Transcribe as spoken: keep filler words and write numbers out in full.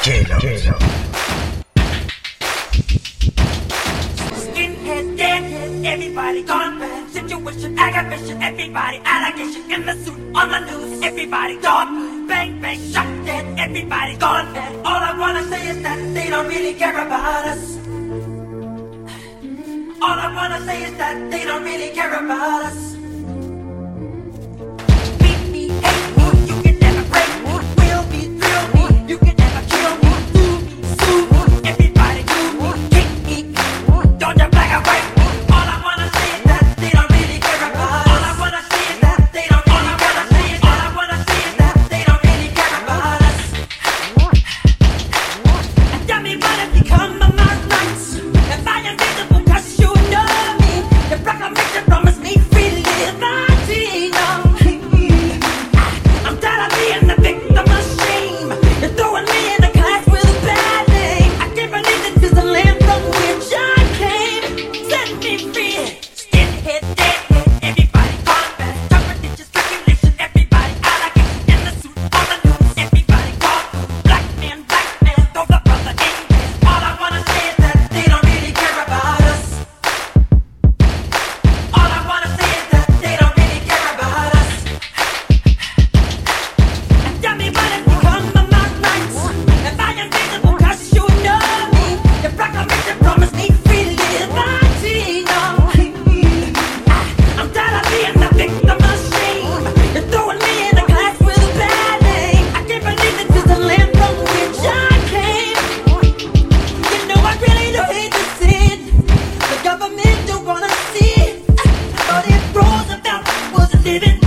J-Lo. J-Lo. Skinhead, deadhead, everybody gone bad. Situation, aggravation, everybody allegation in the suit, on the news, everybody gone bang, bang, shot dead, everybody gone bad. All I wanna say is that they don't really care about us. All I wanna say is that they don't really care about us. Beat me, hate me, you can never break me. Will me, thrill me, you can never kill me. Sue me, sue me, everybody do me. Kick me, don't you black and white me. All I wanna say is that they don't really care about us. All I wanna say is that they don't really care about us. All I wanna say is that they don't really care about us. And tell me what has become of my rights. If I am visible, cause you know me. The proclamation promised me free liberty. No. I'm tired of being the victim of shame. You're throwing me in a class with a bad name. I can't believe this is the land from which I came. Set me free. Skinhead, deadhead, everybody gone bad. Top religious speculation, everybody allegation in the suit, on the news, everybody gone. Black man, black man, throw the brother in bed. All I wanna say is that they don't really care about us. All I wanna say is that they don't really care about us. And tell me what has become of my rights. If I am visible, cause you know me. The proclamation promised me free liberty. No. I'm tired of being the victim of shame. You're throwing me in a class with a bad name. I can't believe this is the land from which I came. You know I really do hate to see it. The government don't wanna see it. But if Roosevelt was living